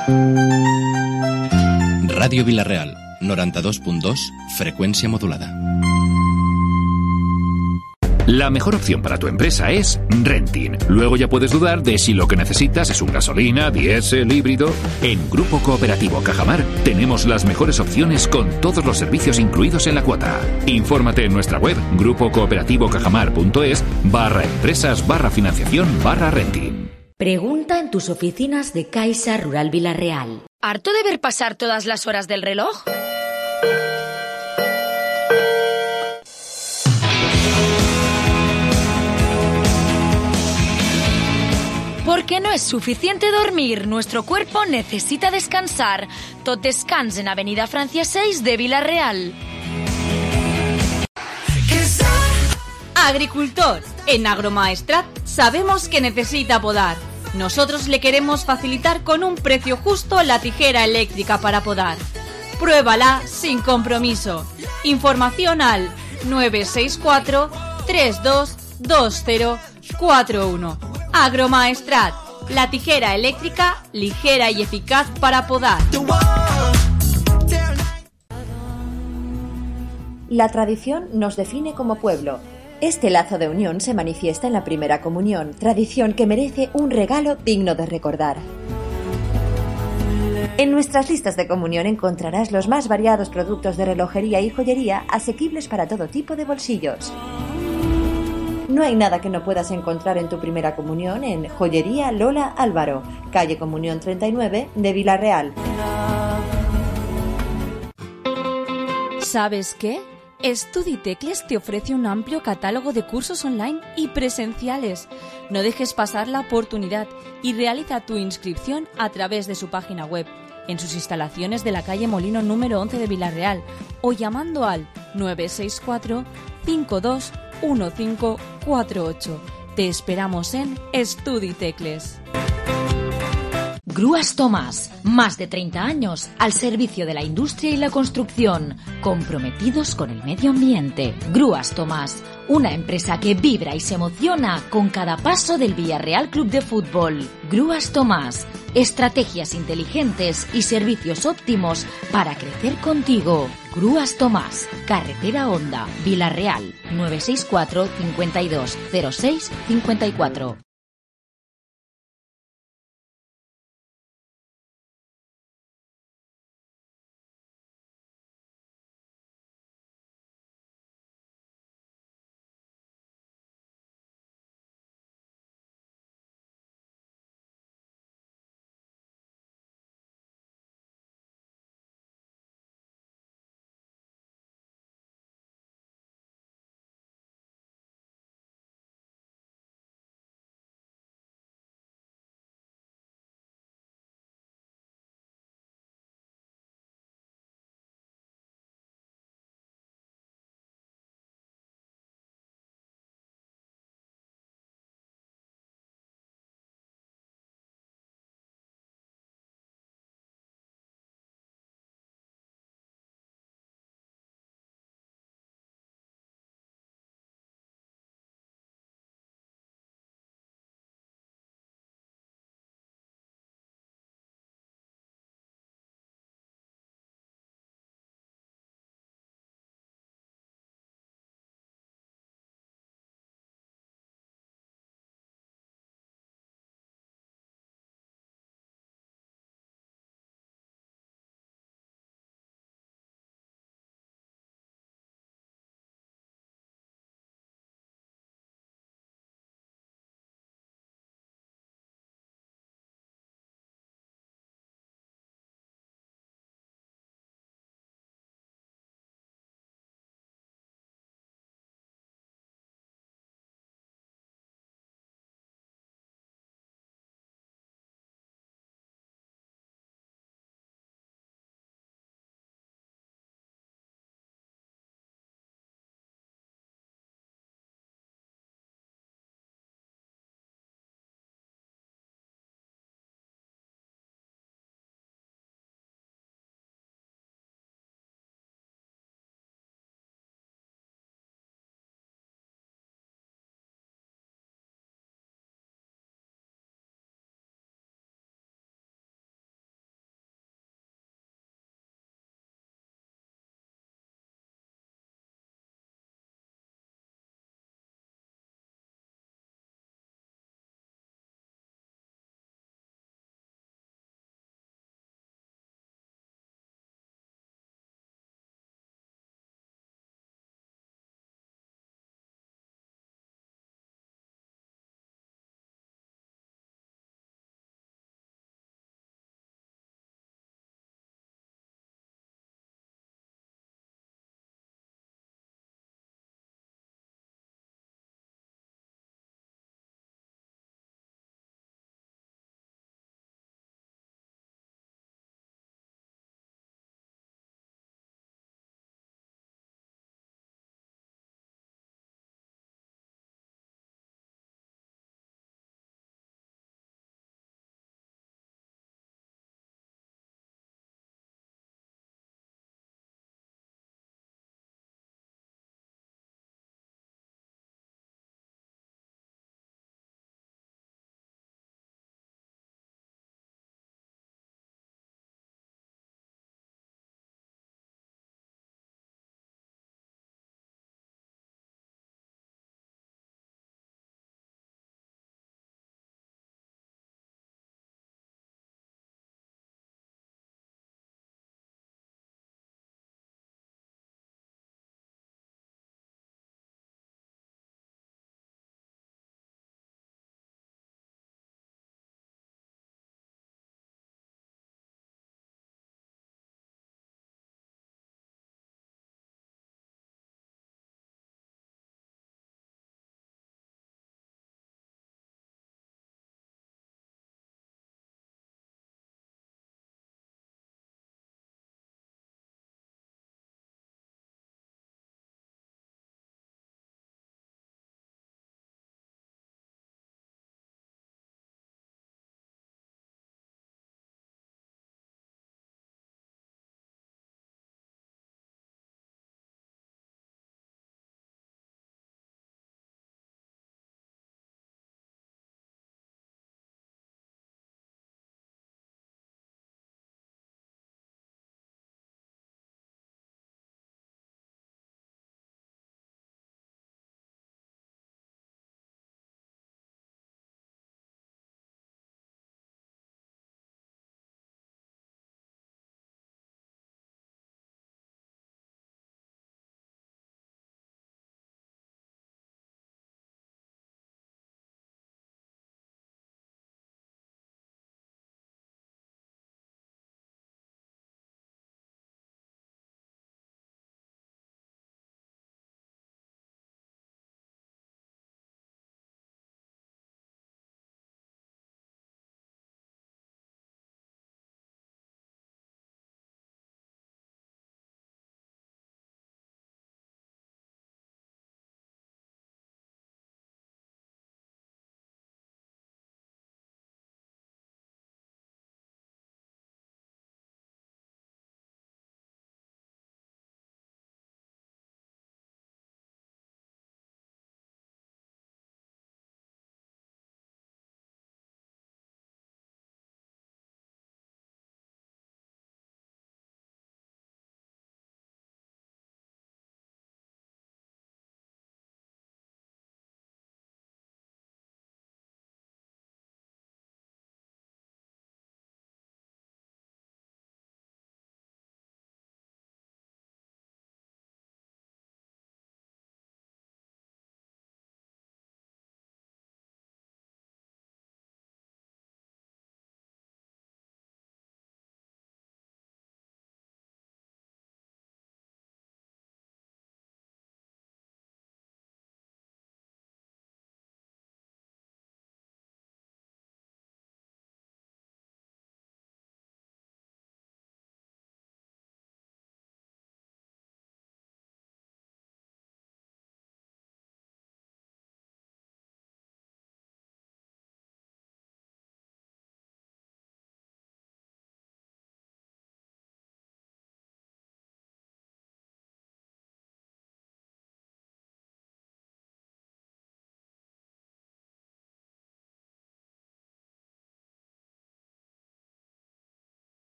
Ràdio Vila-real, 92.2, frecuencia modulada. La mejor opción para tu empresa es Renting. Luego ya puedes dudar de si lo que necesitas es un gasolina, diésel, híbrido. En Grupo Cooperativo Cajamar tenemos las mejores opciones con todos los servicios incluidos en la cuota. Infórmate en nuestra web grupocooperativo-cajamar.es/empresas/financiación/renting. Pregunta en tus oficinas de Caixa Rural Vila-real. ¿Harto de ver pasar todas las horas del reloj? Porque no es suficiente dormir, nuestro cuerpo necesita descansar. Tot descans en Avenida Francia 6 de Vila-real. Agricultor, en Agromaestrat sabemos que necesita podar. Nosotros le queremos facilitar con un precio justo la tijera eléctrica para podar. Pruébala sin compromiso. Información al 964 322041. Agromaestrat, la tijera eléctrica ligera y eficaz para podar. La tradición nos define como pueblo. Este lazo de unión se manifiesta en la primera comunión, tradición que merece un regalo digno de recordar. En nuestras listas de comunión encontrarás los más variados productos de relojería y joyería asequibles para todo tipo de bolsillos. No hay nada que no puedas encontrar en tu primera comunión en Joyería Lola Álvaro, calle Comunión 39 de Vila-real. ¿Sabes qué? StudiTecles te ofrece un amplio catálogo de cursos online y presenciales. No dejes pasar la oportunidad y realiza tu inscripción a través de su página web, en sus instalaciones de la calle Molino número 11 de Vila-real o llamando al 964 521548. Te esperamos en StudiTecles. Grúas Tomás, más de 30 años al servicio de la industria y la construcción, comprometidos con el medio ambiente. Grúas Tomás, una empresa que vibra y se emociona con cada paso del Villarreal Club de Fútbol. Grúas Tomás, estrategias inteligentes y servicios óptimos para crecer contigo. Grúas Tomás, carretera Honda, Vila-real, 964 52 06 54.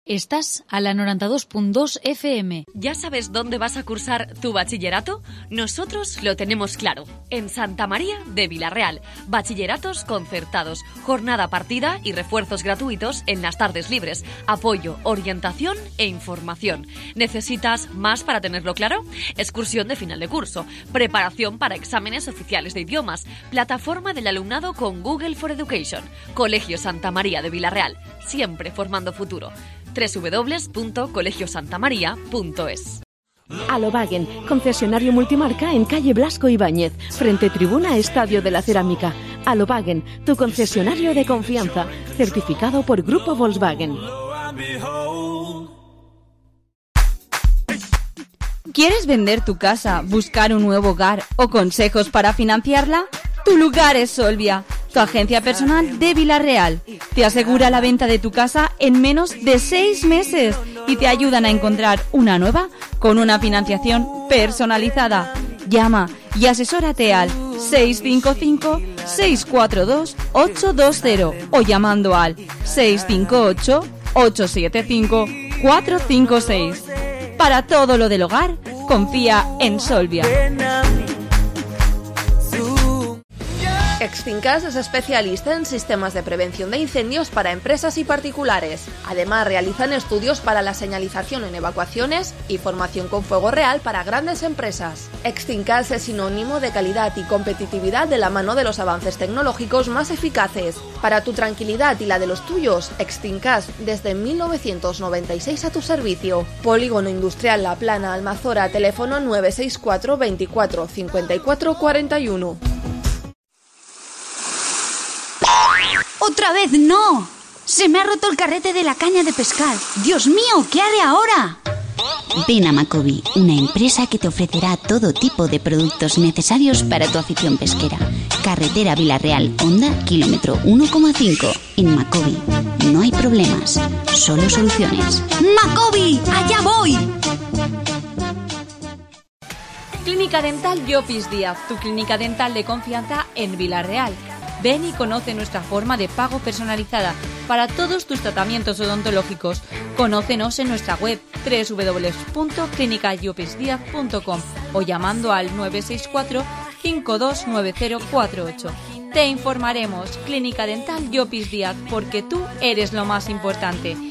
Estás a la 92.2 FM. ¿Ya sabes dónde vas a cursar tu bachillerato? Nosotros lo tenemos claro. En Santa María de Vilarreal. Bachilleratos concertados, jornada partida y refuerzos gratuitos en las tardes libres. Apoyo, orientación e información. ¿Necesitas más para tenerlo claro? Excursión de final de curso. Preparación para exámenes oficiales de idiomas. Plataforma del alumnado con Google for Education. Colegio Santa María de Vilarreal. Siempre formando futuro. www.colegiosantamaria.es. Alobagen, concesionario multimarca en calle Blasco Ibáñez, frente tribuna Estadio de la Cerámica. Alobagen, tu concesionario de confianza, certificado por Grupo Volkswagen. ¿Quieres vender tu casa, buscar un nuevo hogar o consejos para financiarla? Tu lugar es Solvia, tu agencia personal de Vilarreal. Te asegura la venta de tu casa en menos de 6 meses y te ayudan a encontrar una nueva con una financiación personalizada. Llama y asesórate al 655-642-820 o llamando al 658-875-456. Para todo lo del hogar, confía en Solvia. Extincas es especialista en sistemas de prevención de incendios para empresas y particulares. Además, realizan estudios para la señalización en evacuaciones y formación con fuego real para grandes empresas. Extincas es sinónimo de calidad y competitividad de la mano de los avances tecnológicos más eficaces. Para tu tranquilidad y la de los tuyos, Extincas desde 1996 a tu servicio. Polígono Industrial La Plana, Almazora, teléfono 964 24 54 41. ¡Otra vez no! ¡Se me ha roto el carrete de la caña de pescar! ¡Dios mío! ¿Qué haré ahora? Ven a Macobi, una empresa que te ofrecerá todo tipo de productos necesarios para tu afición pesquera. Carretera Vilarreal, Honda, kilómetro 1,5. En Macobi no hay problemas, solo soluciones. ¡Macobi! ¡Allá voy! Clínica Dental Llopis Díaz, tu clínica dental de confianza en Vilarreal. Ven y conoce nuestra forma de pago personalizada para todos tus tratamientos odontológicos. Conócenos en nuestra web www.clinicallopisdiaz.com o llamando al 964 529048. Te informaremos. Clínica Dental Llopis Díaz, porque tú eres lo más importante.